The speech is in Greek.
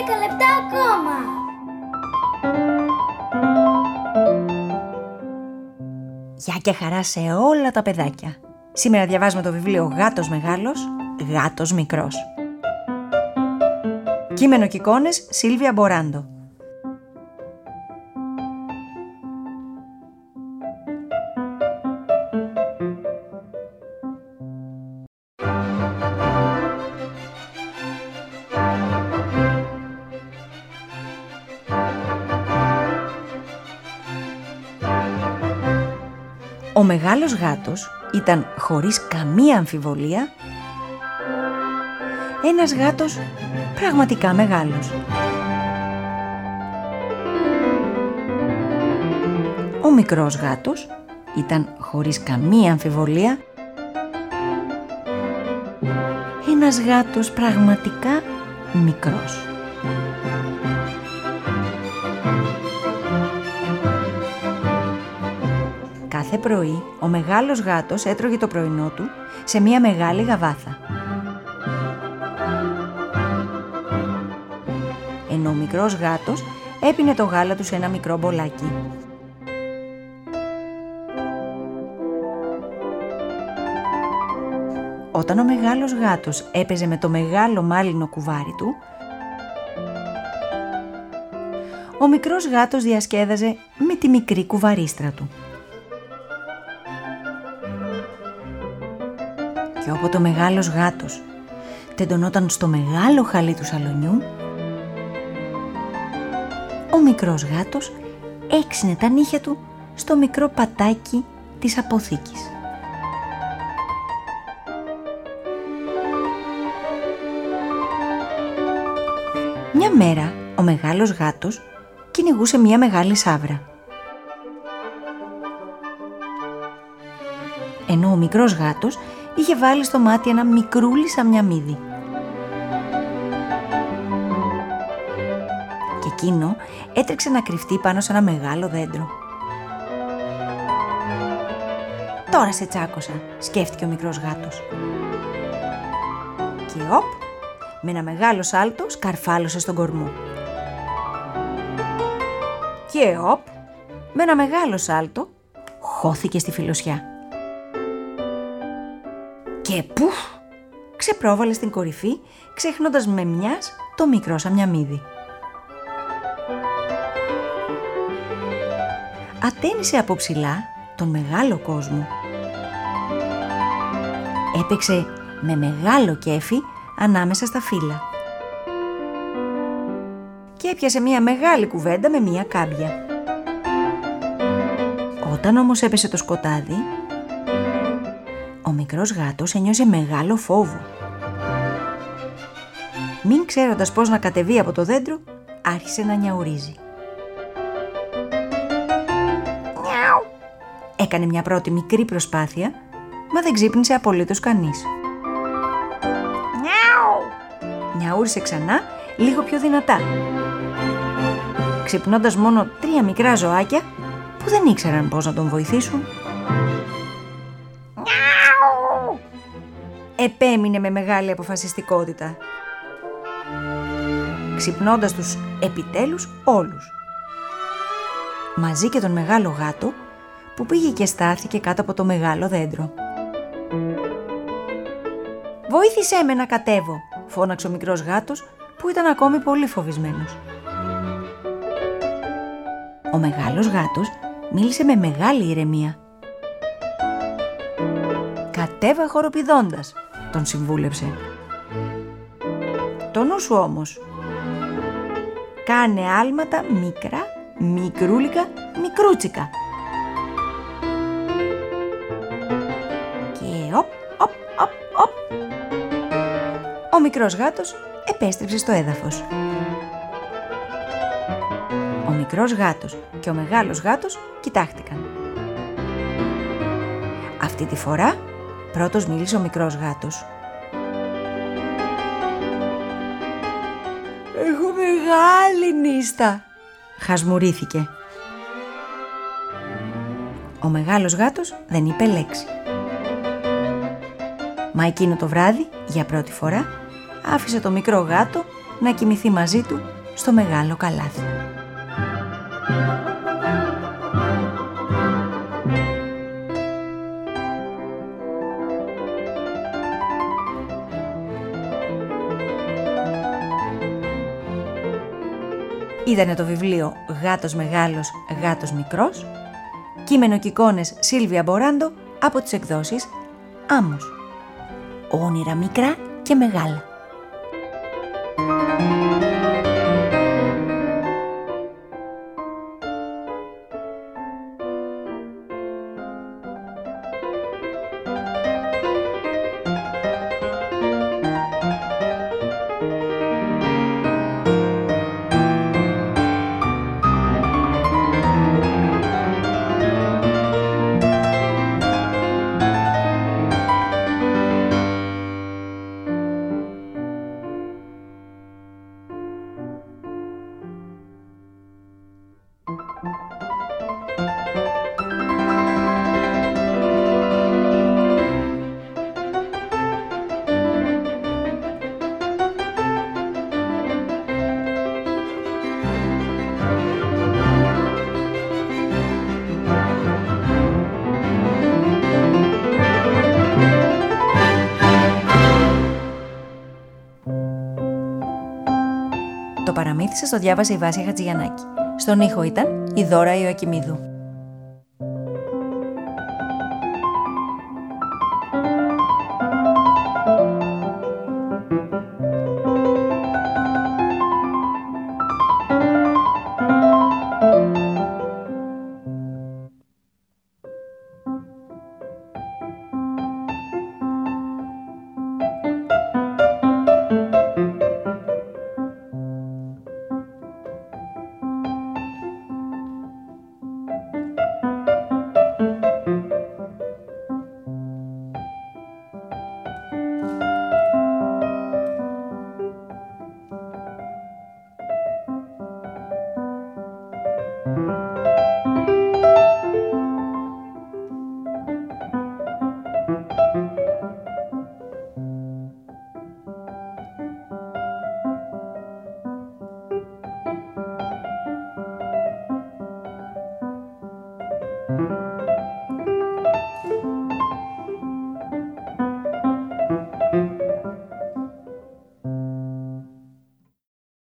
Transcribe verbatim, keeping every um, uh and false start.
δέκα λεπτά ακόμα. Γεια και χαρά σε όλα τα παιδάκια. Σήμερα διαβάζουμε το βιβλίο Γάτος Μεγάλος, Γάτος Μικρός. Κείμενο και εικόνες Σίλβια Μποράντο. Ο μεγάλος γάτος ήταν χωρίς καμία αμφιβολία ένας γάτος πραγματικά μεγάλος. Ο μικρός γάτος ήταν χωρίς καμία αμφιβολία ένας γάτος πραγματικά μικρός. Κάθε πρωί ο μεγάλος γάτος έτρωγε το πρωινό του σε μια μεγάλη γαβάθα. Ενώ ο μικρός γάτος έπινε το γάλα του σε ένα μικρό μπολάκι. Όταν ο μεγάλος γάτος έπαιζε με το μεγάλο μάλινο κουβάρι του, ο μικρός γάτος διασκέδαζε με τη μικρή κουβαρίστρα του. Και όποτε ο μεγάλος γάτος τεντωνόταν στο μεγάλο χαλί του σαλονιού, ο μικρός γάτος έξυνε τα νύχια του στο μικρό πατάκι της αποθήκης. Μια μέρα ο μεγάλος γάτος κυνηγούσε μια μεγάλη σαύρα. Ενώ ο μικρός γάτος είχε βάλει στο μάτι ένα μικρούλι σαμιαμίδι. Και εκείνο έτρεξε να κρυφτεί πάνω σε ένα μεγάλο δέντρο. «Τώρα σε τσάκωσα», σκέφτηκε ο μικρός γάτος. Και οπ, με ένα μεγάλο σάλτο σκαρφάλωσε στον κορμό. Και οπ, με ένα μεγάλο σάλτο χώθηκε στη φιλοσιά. Και πουφ, ξεπρόβαλε στην κορυφή, ξεχνώντας με μιας το μικρό σαμιαμίδι. Ατένισε από ψηλά τον μεγάλο κόσμο. Έπαιξε με μεγάλο κέφι ανάμεσα στα φύλλα. Και έπιασε μια μεγάλη κουβέντα με μια κάμπια. Όταν όμως έπεσε το σκοτάδι, ο μικρός γάτος ένιωσε μεγάλο φόβο. Μην ξέροντας πώς να κατεβεί από το δέντρο, άρχισε να νιαουρίζει. Νιάου! Έκανε μια πρώτη μικρή προσπάθεια, μα δεν ξύπνησε απολύτως κανείς. Νιάου! Νιαούρισε ξανά, λίγο πιο δυνατά, ξυπνώντας μόνο τρία μικρά ζωάκια που δεν ήξεραν πώς να τον βοηθήσουν. Επέμεινε με μεγάλη αποφασιστικότητα, ξυπνώντας τους επιτέλους όλους, μαζί και τον μεγάλο γάτο που πήγε και στάθηκε κάτω από το μεγάλο δέντρο. «Βοήθησέ με να κατέβω», φώναξε ο μικρός γάτος που ήταν ακόμη πολύ φοβισμένος. Ο μεγάλος γάτος μίλησε με μεγάλη ηρεμία. «Κατέβα χοροπηδώντας», τον συμβούλεψε. «Το νου σου όμως. Κάνε άλματα μικρά, μικρούλικα, μικρούτσικα». Και οπ, οπ, οπ, οπ. Ο μικρός γάτος επέστρεψε στο έδαφος. Ο μικρός γάτος και ο μεγάλος γάτος κοιτάχτηκαν. Αυτή τη φορά πρώτος μίλησε ο μικρός γάτος. «Έχω μεγάλη νύστα», χασμουρήθηκε. Ο μεγάλος γάτος δεν είπε λέξη. Μα εκείνο το βράδυ, για πρώτη φορά, άφησε το μικρό γάτο να κοιμηθεί μαζί του στο μεγάλο καλάθι. Ήτανε το βιβλίο «Γάτος μεγάλος, γάτος μικρός», κείμενο και εικόνες Σίλβια Μποράντο από τις εκδόσεις Άμμος. Όνειρα μικρά και μεγάλα. Το παραμύθι σας το διάβασε η Βάσια Χατζηγιαννάκη. Στον ήχο ήταν η Δώρα Ιωακημίδου.